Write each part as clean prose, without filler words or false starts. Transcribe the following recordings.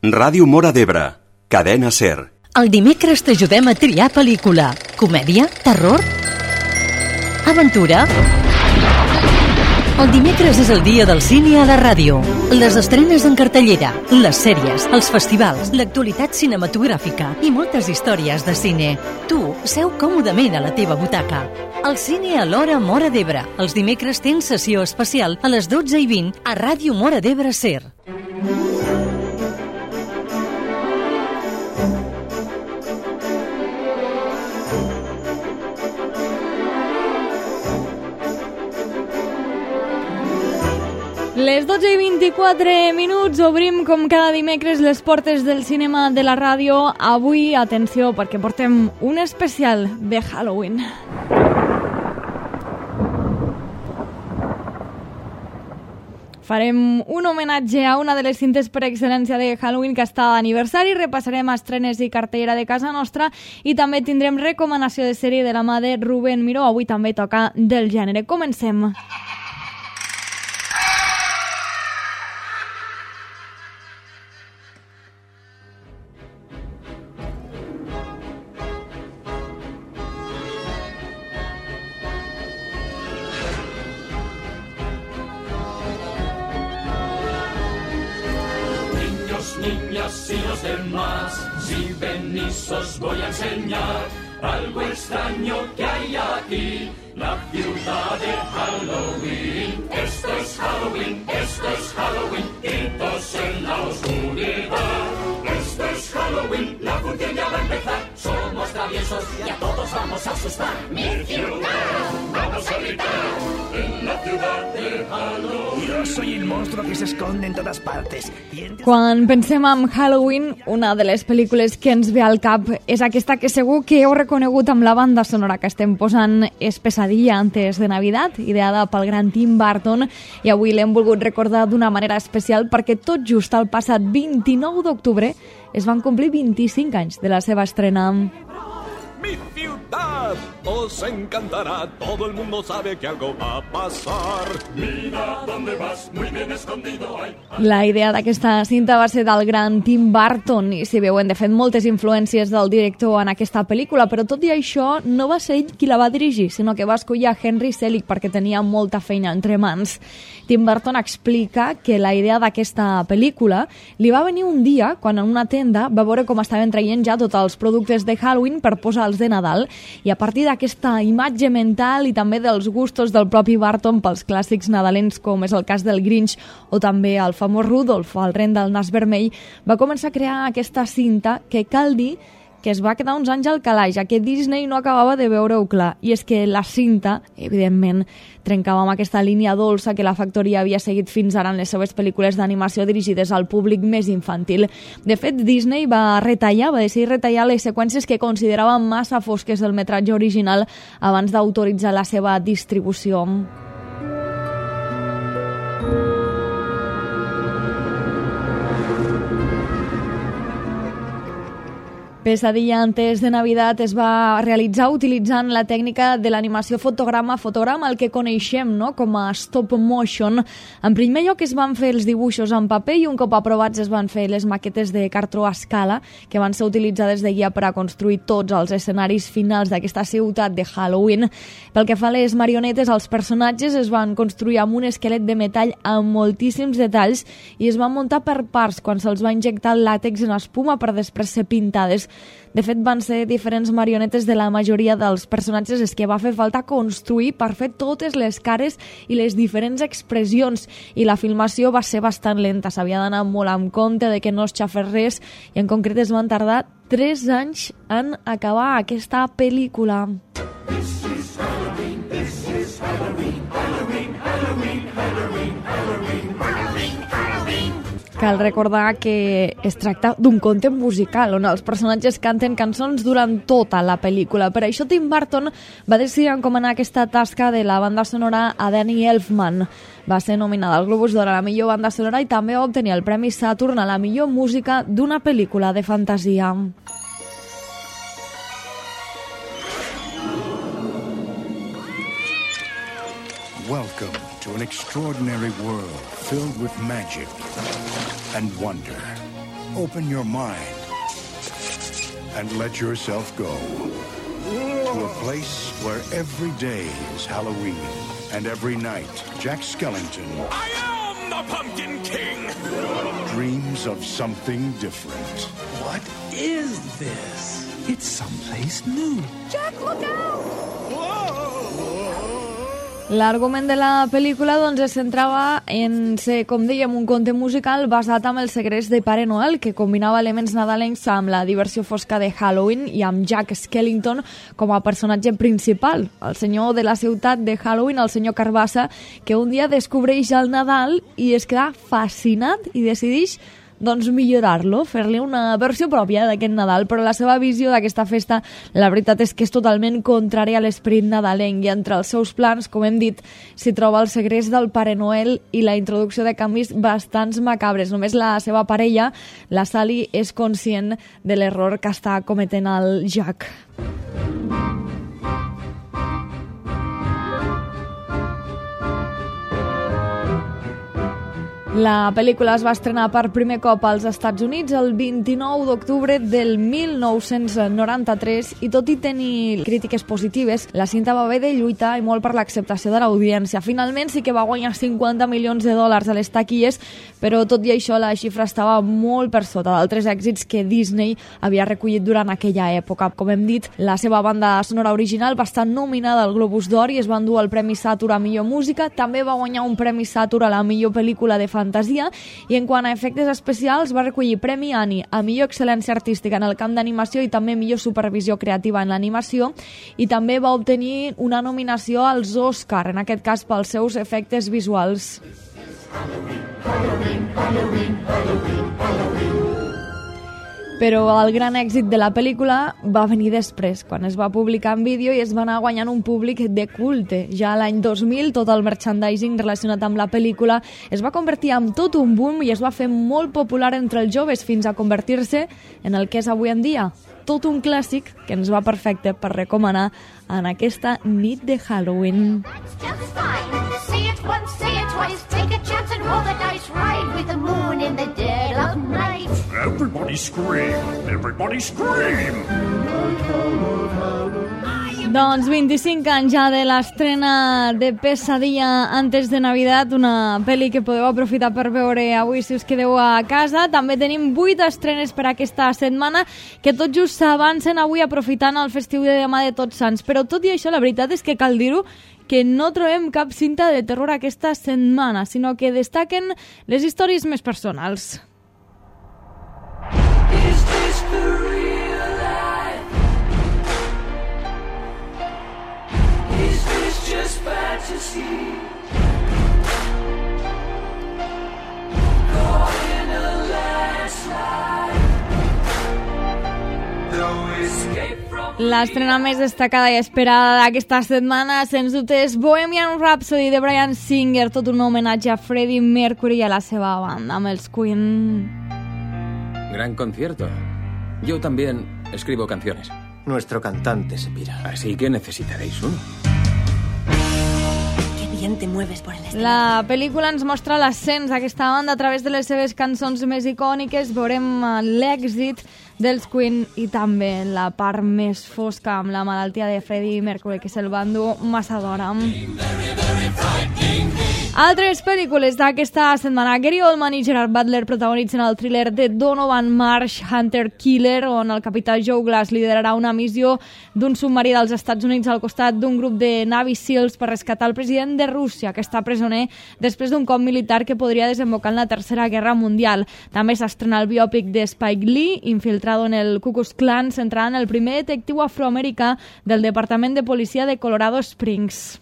Ràdio Móra d'Ebre, Cadena SER. El dimecres t'ajudem a triar pel·lícula. Comèdia? Terror? Aventura? El dimecres és el dia del cine a la ràdio. Les estrenes en cartellera, les sèries, els festivals, l'actualitat cinematogràfica i moltes històries de cine. Tu seu còmodament a la teva butaca. El cine a l'hora Móra d'Ebre. Els dimecres tens sessió especial a les 12:20 a Ràdio Móra d'Ebre SER. Les 12:24, obrim com cada dimecres les portes del cinema de la ràdio. Avui, atenció, perquè portem un especial de Halloween. Farem un homenatge a una de les cintes per excel·lència de Halloween que està d'aniversari, repassarem estrenes i cartellera de casa nostra i també tindrem recomanació de sèrie de la mà de Rubén Miró. Avui també toca del gènere. Comencem. Niños y los demás, si venís os voy a enseñar algo extraño que hay aquí, la ciudad de Halloween. Esto es Halloween, gritos en la oscuridad. Esto es Halloween, la función ya va a empezar. Somos traviesos y a todos vamos a asustar. Mi ciudad, vamos a gritar en la ciudad de Halloween. Yo soy el monstruo que se esconde en todas partes. Quan pensem en Halloween, una de les pel·lícules que ens ve al cap és aquesta que segur que heu reconegut amb la banda sonora que estem posant. És Pesadilla antes de Navidad, ideada pel gran Tim Burton, i avui l'hem volgut recordar d'una manera especial perquè tot just el passat 29 d'octubre es van complir 25 anys de la seva estrena. Mi ciudad os encantará, todo el mundo sabe que algo va a pasar. Mira dónde vas, muy bien escondido hay. La idea d'aquesta cinta va ser del gran Tim Burton i s'hi veuen, de fet, moltes influències del director en aquesta pel·lícula, però tot i això no va ser ell qui la va dirigir, sinó que va escollir a Henry Selick perquè tenia molta feina entre mans. Tim Burton explica que la idea d'aquesta pel·lícula li va venir un dia quan en una tenda va veure com estaven traient ja tots els productes de Halloween per posar els de Nadal, i a partir d'aquesta imatge mental i també dels gustos del propi Burton pels clàssics nadalents com és el cas del Grinch o també el famós Rudolf, el ren del nas vermell, va començar a crear aquesta cinta que cal dir que es va quedar uns anys al calaix, ja que Disney no acabava de veure-ho clar. I és que la cinta, evidentment, trencava amb aquesta línia dolça que la factoria havia seguit fins ara en les seves pel·lícules d'animació dirigides al públic més infantil. De fet, Disney va decidir retallar les seqüències que considerava massa fosques del metratge original abans d'autoritzar la seva distribució. Pesadilla antes de Navidad es va realitzar utilitzant la tècnica de l'animació fotograma, el que coneixem, no?, com a stop motion. En primer lloc es van fer els dibuixos en paper i un cop aprovats es van fer les maquetes de cartró a escala que van ser utilitzades de guia per a construir tots els escenaris finals d'aquesta ciutat de Halloween. Pel que fa a les marionetes, els personatges es van construir amb un esquelet de metall amb moltíssims detalls i es van muntar per parts quan se'ls va injectar el làtex en espuma per després ser pintades. De fet, van ser diferents marionetes de la majoria dels personatges els que va fer falta construir per fer totes les cares i les diferents expressions, i la filmació va ser bastant lenta, s'havia d'anar molt amb compte de que no es xafés res, i en concret es van tardar 3 anys en acabar aquesta pel·lícula. Cal recordar que es tracta d'un conte musical on els personatges canten cançons durant tota la pel·lícula. Per això Tim Burton va decidir encomanar aquesta tasca de la banda sonora a Danny Elfman. Va ser nominada al Globus d'Or a la millor banda sonora i també va obtenir el Premi Saturn a la millor música d'una pel·lícula de fantasia. Welcome to an extraordinary world filled with magic and wonder. open your mind and let yourself go to a place where every day is Halloween and every night Jack Skellington I am the Pumpkin King! dreams of something different. What is this? It's someplace new. L'argument de la pel·lícula doncs, es centrava en ser, com dèiem, un conte musical basat en el segrest de Pare Noel, que combinava elements nadalencs amb la diversió fosca de Halloween i amb Jack Skellington com a personatge principal, el senyor de la ciutat de Halloween, el senyor Carbassa, que un dia descobreix el Nadal i es queda fascinat i decideix doncs millorar-lo, fer-li una versió pròpia d'aquest Nadal, però la seva visió d'aquesta festa, la veritat és que és totalment contrària a l'esperit nadalenc i entre els seus plans, com hem dit, s'hi troba el segrest del Pare Noel i la introducció de canvis bastants macabres. Només la seva parella, la Sally, és conscient de l'error que està cometent el Jack. La pel·lícula es va estrenar per primer cop als Estats Units el 29 d'octubre del 1993 i tot i tenir crítiques positives, la cinta va haver de lluitar i molt per l'acceptació de l'audiència. Finalment sí que va guanyar $50 milions a les taquilles, però tot i això la xifra estava molt per sota d'altres èxits que Disney havia recollit durant aquella època. Com hem dit, la seva banda sonora original va estar nominada al Globus d'Or i es va endur el Premi Saturn a millor música, també va guanyar un Premi Saturn a la millor pel·lícula de fantasia i en quant a efectes especials va recollir Premi Annie a millor excel·lència artística en el camp d'animació i també millor supervisió creativa en l'animació i també va obtenir una nominació als Oscar, en aquest cas pels seus efectes visuals. Però el gran èxit de la pel·lícula va venir després, quan es va publicar en vídeo i es va anar guanyant un públic de culte. Ja l'any 2000 tot el merchandising relacionat amb la pel·lícula es va convertir en tot un boom i es va fer molt popular entre els joves fins a convertir-se en el que és avui en dia. Tot un clàssic que ens va perfecte per recomanar en aquesta nit de Halloween. That's just fine. Say it once, say it twice. Take a chance and roll the dice. Ride with the moon in the dead of night. Everybody scream! Everybody scream! Doncs 25 anys ja de l'estrena de Pesadilla antes de Navidad, una pel·li que podeu aprofitar per veure avui si us quedeu a casa. També tenim 8 estrenes per aquesta setmana que tot just s'avancen avui aprofitant el festiu de demà de Tots Sants. Però tot i això, la veritat és que cal dir-ho que no trobem cap cinta de terror aquesta setmana, sinó que destaquen les històries més personals. Is this the real life? Is this just fantasy? Caught in a landslide. No escape from... L'estrena més destacada i esperada d'aquesta setmana, sens dubte, és Bohemian Rhapsody de Bryan Singer, tot un homenatge a Freddie Mercury i a la seva banda, amb els Queen. Gran concierto. Yo también escribo canciones. Nuestro cantante se pira. Así que necesitaréis uno. Qué bien te mueves por el escenario. La pel·lícula ens mostra l'ascens d'aquesta banda a través de les seves cançons més icòniques. Veurem l'èxit dels Queen i també la part més fosca amb la malaltia de Freddie Mercury, que se'l va endur massa d'hora. Altres pel·lícules d'aquesta setmana. Gary Oldman i Gerard Butler protagonitzen el thriller de Donovan Marsh, Hunter Killer, on el capità Joe Glass liderarà una missió d'un submarí dels Estats Units al costat d'un grup de Navy SEALs per rescatar el president de Rússia, que està presoner després d'un cop militar que podria desembocar en la Tercera Guerra Mundial. També s'estrena el biòpic de Spike Lee, infiltrado en el Ku Klux Klan, centrant en el primer detectiu afroamericà del Departament de Policia de Colorado Springs.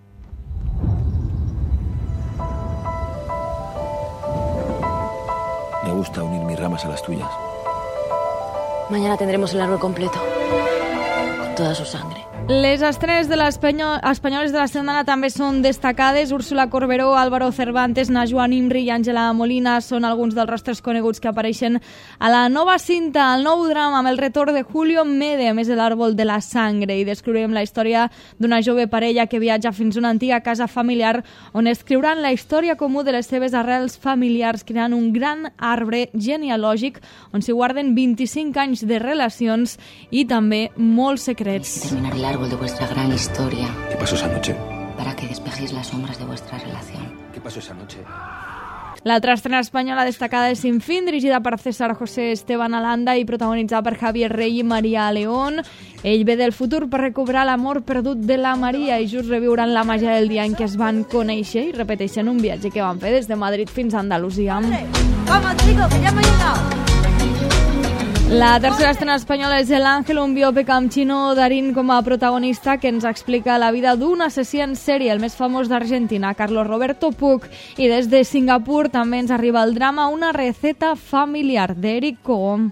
Me gusta unir mis ramas a las tuyas. Mañana tendremos el árbol completo, con toda su sangre. Les estrenes de espanyoles de la setmana també són destacades. Úrsula Corberó, Álvaro Cervantes, Najwa Nimri i Àngela Molina són alguns dels rostres coneguts que apareixen a la nova cinta, el nou drama amb el retorn de Julio Medem, és l'Àrbol de la Sangre, i descobrirem la història d'una jove parella que viatja fins a una antiga casa familiar on escriuran la història comú de les seves arrels familiars, creant un gran arbre genealògic on s'hi guarden 25 anys de relacions i també molts secrets. Terminar el árbol de vuestra gran historia. ¿Qué pasó esa noche? Para que despejéis las sombras de vuestra relación. ¿Qué pasó esa noche? L'altra estrena espanyola destacada és Sin Fin, dirigida per César José Esteban Alanda i protagonitzada per Javier Rey i María León. Ell ve del futur per recuperar l'amor perdut de la Maria i just reviuran la màgia del dia en què es van conèixer i repeteixen un viatge que van fer des de Madrid fins a Andalusia. Vamos, chicos, que ya hemos llegado. La tercera estrena espanyola és El Ángel, un biòpic amb Chino Darín com a protagonista que ens explica la vida d'un assassí en sèrie, el més famós d'Argentina, Carlos Roberto Puig. I des de Singapur també ens arriba el drama Una receta familiar, d'Eric Cohn.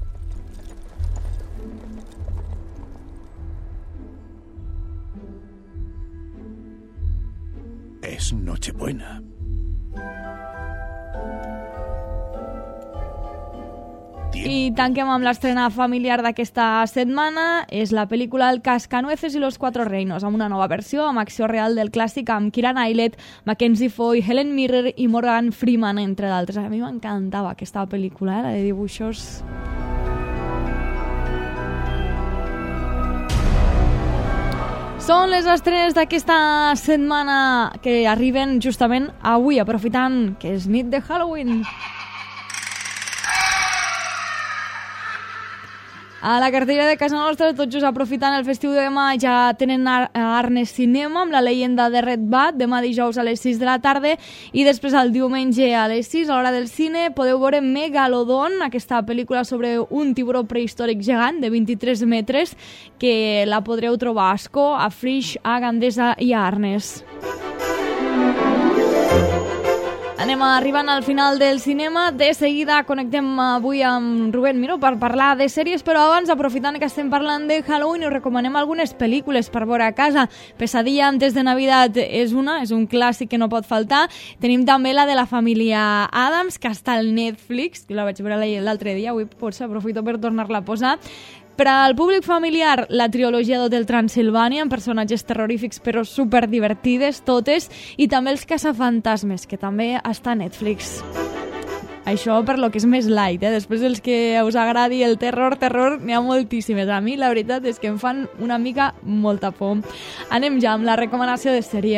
Es Nochebuena. I tanquem amb l'estrena familiar d'aquesta setmana. És la pel·lícula El Cascanueces y los Cuatro Reinos, amb una nova versió, amb acció real del clàssic, amb Keira Knightley, Mackenzie Foy, Helen Mirren i Morgan Freeman, entre d'altres. A mi m'encantava aquesta pel·lícula, la de dibuixos. Són les estrenes d'aquesta setmana que arriben justament avui, aprofitant que és nit de Halloween. A la cartellera de casa nostra, tot just aprofitant el festiu de demà, ja tenen Arnes Cinema amb La leyenda de Red Bat, demà dijous a les 6 de la tarda, i després el diumenge a les 6, a l'hora del cine, podeu veure Megalodon, aquesta pel·lícula sobre un tiburó prehistòric gegant de 23 metres, que la podreu trobar a Ascó, a Frisch, a Gandesa i a Arnes. Anem arribant al final del cinema. De seguida connectem avui amb Rubén Miró per parlar de sèries, però abans, aprofitant que estem parlant de Halloween, us recomanem algunes pel·lícules per veure a casa. Pesadilla antes de Navidad és un clàssic que no pot faltar. Tenim també la de la família Addams, que està al Netflix, que la vaig veure l'altre dia, avui potser aprofito per tornar-la a posar. Per al públic familiar, la trilogia d'Hotel Transilvània, amb personatges terrorífics però superdivertides totes, i també Els caçafantasmes, que també està a Netflix. Això per lo que és més light, Després dels que us agradi el terror, n'hi ha moltíssimes. A mi la veritat és que em fan una mica molta por. Anem ja amb la recomanació de sèrie.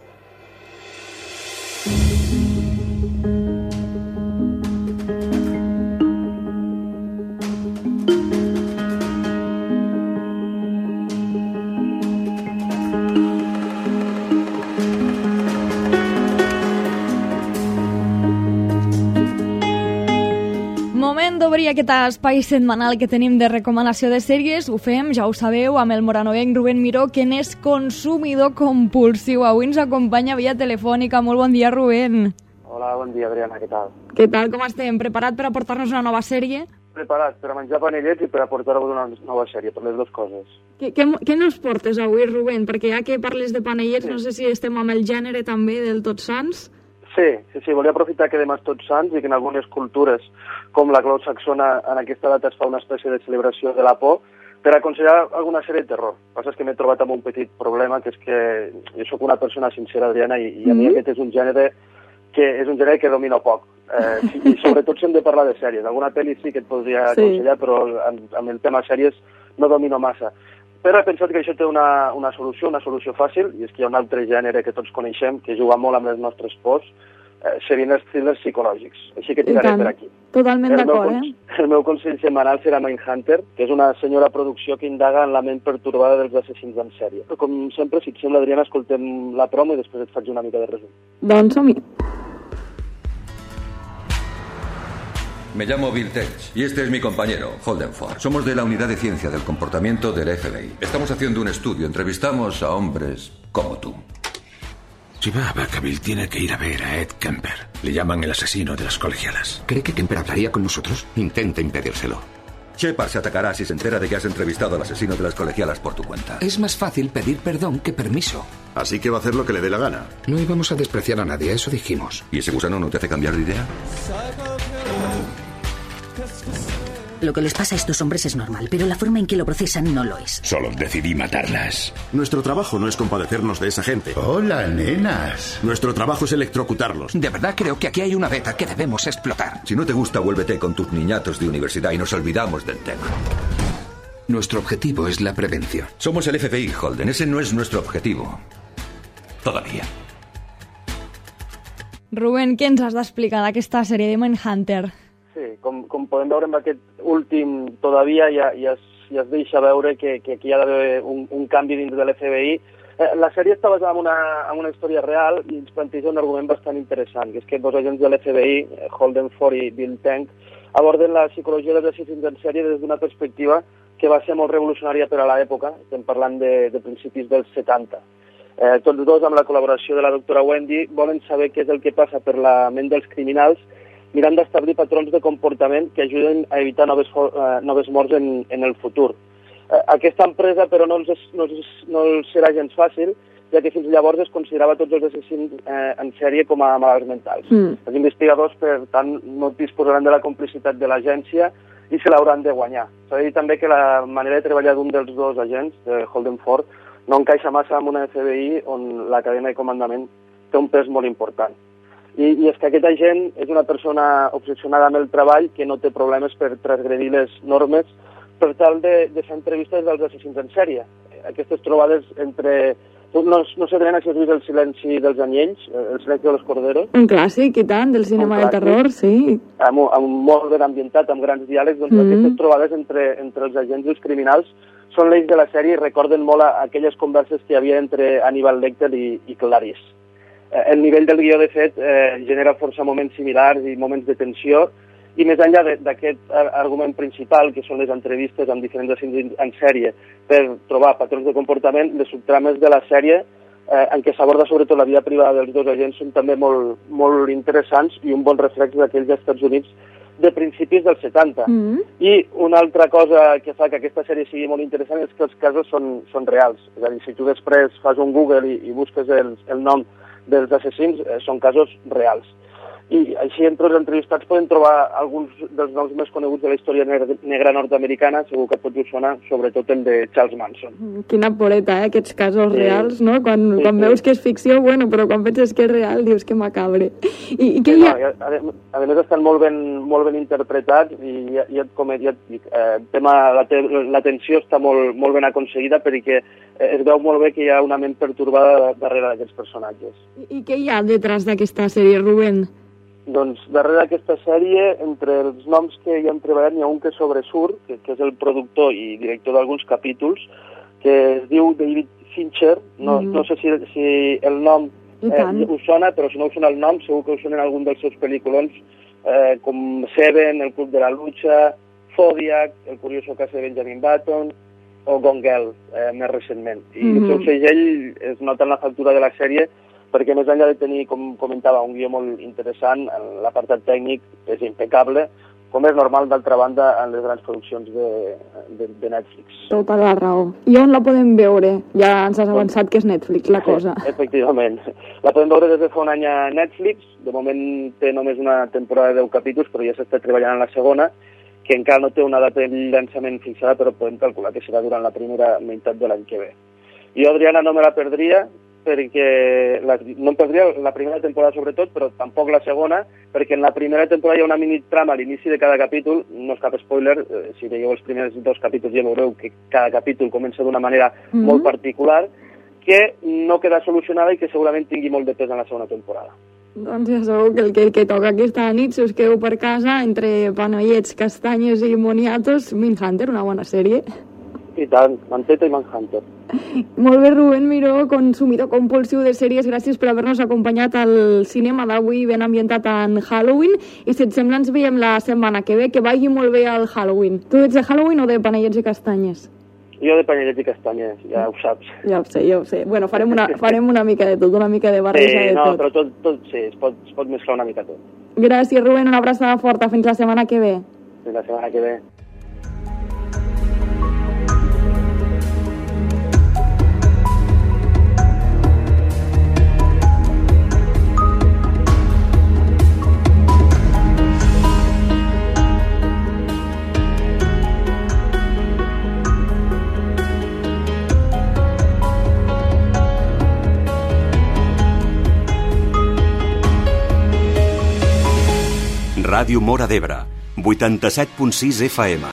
Moment d'obrir aquest espai setmanal que tenim de recomanació de sèries. Ho fem, ja ho sabeu, amb el moranovenc Rubén Miró, que n'és consumidor compulsiu. Avui ens acompanya via telefònica. Molt bon dia, Rubén. Hola, bon dia, Adriana, què tal? Què tal, com estem? Preparat per aportar-nos una nova sèrie? Preparat per a menjar panellets i per aportar-vos una nova sèrie, per les dues coses. Què nos portes avui, Rubén? Perquè ja que parles de panellets, no sé si estem amb el gènere també del Tots Sants. Sí, volia aprofitar que demà és Tots Sants i que en algunes cultures, com la clau saxona, en aquesta data es fa una espècie de celebració de la por, per aconsellar alguna sèrie de terror. El que passa és que m'he trobat amb un petit problema, que és que jo sóc una persona sincera, Adriana, i a mi aquest és un gènere que domino poc. I sobretot si hem de parlar de sèries. Alguna pel·li sí que et podria aconsellar, però amb el tema sèries no domino massa. Però he pensat que això té una solució fàcil, i és que hi ha un altre gènere que tots coneixem, que juga molt amb les nostres pors, serien els thrillers psicològics. Així que tiraré per aquí. Totalment d'acord, El meu consell setmanal serà Mindhunter, que és una senyora producció que indaga en la ment pertorbada dels assassins en sèrie. Com sempre, si et sembla, Adriana, escoltem la promo i després et faig una mica de resum. Doncs som-hi. Me llamo Bill Tench y este es mi compañero, Holden Ford. Somos de la Unidad de Ciencia del Comportamiento del FBI. Estamos haciendo un estudio. Entrevistamos a hombres como tú. Si va a Vacaville, tiene que ir a ver a Ed Kemper. Le llaman el asesino de las colegialas. ¿Cree que Kemper hablaría con nosotros? Intente impedírselo. Shepard se atacará si se entera de que has entrevistado al asesino de las colegialas por tu cuenta. Es más fácil pedir perdón que permiso. Así que va a hacer lo que le dé la gana. No íbamos a despreciar a nadie, eso dijimos. ¿Y ese gusano no te hace cambiar de idea? Lo que les pasa a estos hombres es normal, pero la forma en que lo procesan no lo es. Solo decidí matarlas. Nuestro trabajo no es compadecernos de esa gente. Hola, nenas. Nuestro trabajo es electrocutarlos. De verdad creo que aquí hay una beta que debemos explotar. Si no te gusta, vuélvete con tus niñatos de universidad y nos olvidamos del tema. Nuestro objetivo es la prevención. Somos el FBI, Holden. Ese no es nuestro objetivo. Todavía. Rubén, què ens has d'explicar d'aquesta sèrie de Mindhunter? Sí, com podem veure amb aquest últim Todavía ja es deixa veure que aquí hi ha d'haver un canvi dins de l'FBI. La sèrie està basada en una història real i ens planteja un argument bastant interessant, que és que dos agents de l'FBI, Holden Ford i Bill Tench, aborden la psicologia dels assassins en sèrie des d'una perspectiva que va ser molt revolucionària per a l'època. Estem parlant de principis dels 70. Tots dos, amb la col·laboració de la doctora Wendy, volen saber què és el que passa per la ment dels criminals, mirant d'establir patrons de comportament que ajuden a evitar noves morts en el futur. Aquesta empresa, però, no els serà gens fàcil, ja que fins llavors es considerava tots els assassins en sèrie com a malalts mentals. Els investigadors, per tant, no disposaran de la complicitat de l'agència i se l'hauran de guanyar. S'ha de dir també que la manera de treballar d'un dels dos agents, de Holden Ford, no encaixa massa amb una FBI on la cadena de comandament té un pes molt important. I és que aquest agent és una persona obsessionada amb el treball que no té problemes per transgredir les normes per tal de fer entrevistes dels assassins en sèrie. Aquestes trobades entre... No sé si has vist El silenci dels anyells, El silenci de los corderos. Un clàssic, i tant, del cinema de terror, sí. Amb molt ben ambientat, amb grans diàlegs, doncs aquestes trobades entre els agents i els criminals són l'eix de la sèrie i recorden molt aquelles converses que hi havia entre Hannibal Lecter i Clarice. El nivell del guió, de fet, genera força moments similars i moments de tensió, i més enllà d'aquest argument principal, que són les entrevistes amb diferents assassins en sèrie per trobar patrons de comportament, les subtrames de la sèrie, en què s'aborda sobretot la vida privada dels dos agents, són també molt interessants i un bon reflex d'aquells Estats Units de principis dels 70. I una altra cosa que fa que aquesta sèrie sigui molt interessant és que els casos són reals. És a dir, si tu després fas un Google i busques el nom dels assassins, són casos reals. I així entre els entrevistats poden trobar alguns dels noms més coneguts de la història negra nord-americana, segur que pot sonar, sobretot el de Charles Manson. Quina poreta, aquests casos reals, no? Quan veus que és ficció, bueno, però quan penses que és real, dius que macabre. I què hi ha... A més, estan molt ben interpretats i com ja et dic, la tensió està molt ben aconseguida perquè es veu molt bé que hi ha una ment pertorbada darrere d'aquests personatges. I què hi ha detrás d'aquesta sèrie, Rubén? Doncs darrere d'aquesta sèrie, entre els noms que hi han treballat, n'hi ha un que sobresurt, que és el productor i director d'alguns capítols, que es diu David Fincher. No sé si el nom us sona, però si no us sona el nom, segur que us sonen algun dels seus pel·lículons, com Seven, El club de la lucha, Zodiac, El curioso caso de Benjamin Button, o Gone Girl, més recentment. I el seu segell es nota en la factura de la sèrie, perquè més enllà de tenir, com comentava, un guió molt interessant, l'apartat tècnic és impecable, com és normal, d'altra banda, en les grans produccions de Netflix. Tota la raó. I on la podem veure? Ja ens has avançat que és Netflix, la cosa. Efectivament. La podem veure des de fa un any a Netflix. De moment té només una temporada de 10 capítols, però ja s'està treballant en la segona, que encara no té una data de llançament fixada, però podem calcular que serà durant la primera meitat de l'any que ve. Jo, Adriana, no me la perdria, perquè no em perdria la primera temporada sobretot, però tampoc la segona, perquè en la primera temporada hi ha una mini-trama a l'inici de cada capítol, no és cap spoiler, si veieu els primers 2 capítols ja veureu que cada capítol comença d'una manera molt particular, que no queda solucionada i que segurament tingui molt de pes en la segona temporada. Doncs ja sabeu que el que toca aquesta nit, si us quedeu per casa, entre panellets, castanyes i moniatos, Mindhunter, una bona sèrie. I tant, Manteta i Manhunter. Molt bé, Rubén Miró, consumidor compulsiu de sèries, gràcies per haver-nos acompanyat al cinema d'avui ben ambientat en Halloween, i si et sembla ens veiem la setmana que ve, que vagi molt bé el Halloween. Tu ets de Halloween o de panellets i castanyes? Jo de panellets i castanyes, ja ho saps. Ja ho sé. Bueno, farem una mica de tot, una mica de barreja de tot. Sí, no, però tot sí, es pot mesclar una mica tot. Gràcies, Rubén, una abraçada forta, fins la setmana que ve. Fins la setmana que ve. Ràdio Móra d'Ebre, 87.6 FM.